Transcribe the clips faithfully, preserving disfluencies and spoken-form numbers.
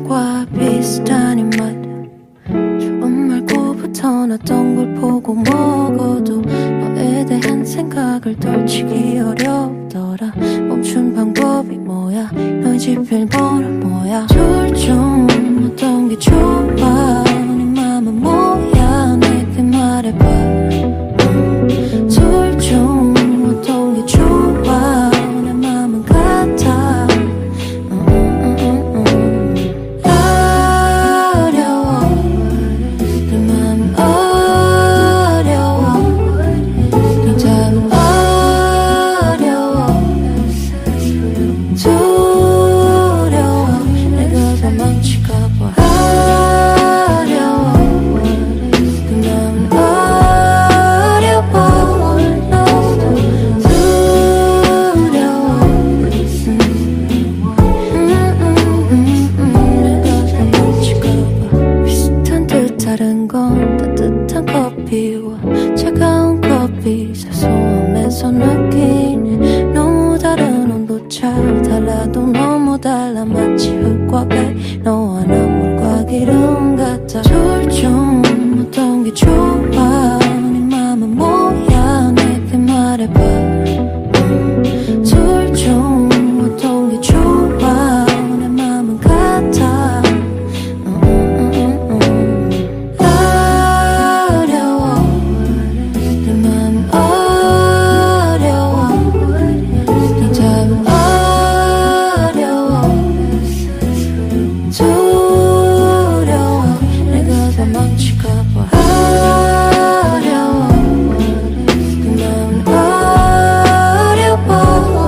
과 비슷한 입맛 처음 말고부터 어떤 걸 보고 먹어도 너에 대한 생각을 떨치기 어렵더라. 멈춘 방법이 뭐야? 너의 집 비밀번호 뭐야? 둘 중 어떤 게 좋아? 네 맘은 뭐야? 내게 말해봐. 음. 둘 중 어떤 게 좋아? 내 맘은 같아. 음, 음, 음, 음. 어려워. 내 맘은 어려워. 네 답은 어려워. 두려워. 내가 도망칠까봐 어려워. 내 맘은 어려워. 두려워. 내가 도망칠까봐 비슷한 듯 다른 건 따뜻한 커피와 차가운 커피 사소함에서 느끼는 너무 다른 온도차. 달라도 너무 달라 마치 흙과 배 너와 나 물과 기름 같아. 둘 중 어떤 게 좋아? 네 맘은 뭐야? 내게 말해봐. 음. 둘 중 어떤 게 좋아? 내 맘은 같아. 음, 음, 음, 음. 어려워. 내 맘은 어려워. 네 답은 어려워. 두려워. 내가 도망칠까봐 어려워. 내 맘은 어려워.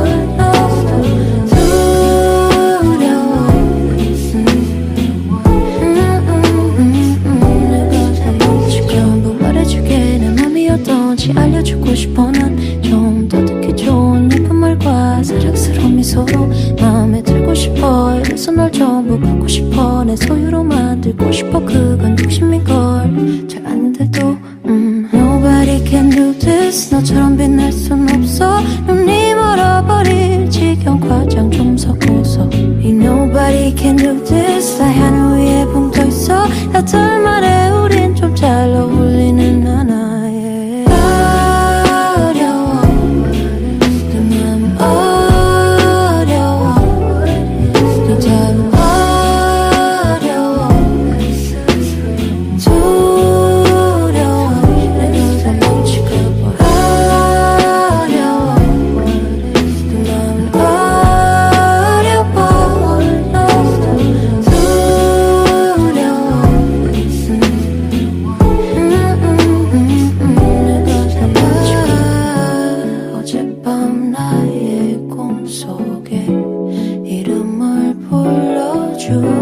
두려워. 내가 도망칠까 전부 말해줄게. 내 맘이 어떤지 알려주고 싶어. 난 좀 더 듣기 좋은 예쁜 말과 사랑스러운 미소로 마음에 들고 싶어. 이래서 널 전부 갖고 싶어. 내 소유로 만들고 싶어. 그건 욕심인걸 잘 아는데도 음. Nobody can do this. 너처럼 빛날 순 없어. 눈이 멀어버릴 지겨운 과장 좀 섞어서 이 Nobody can do this. 나의 하늘 위에 붕 떠있어. 다들 말해 우린 좀 잘 어울리는 하나에 어려워. 내 맘은 어려워. 네 답은 어려워. 두려워. 내가 도망칠까봐 어려워. 내 맘은 어려워. 두려워. 내가 도망칠까봐 어젯밤 나의 꿈속에 이름을 불러줘.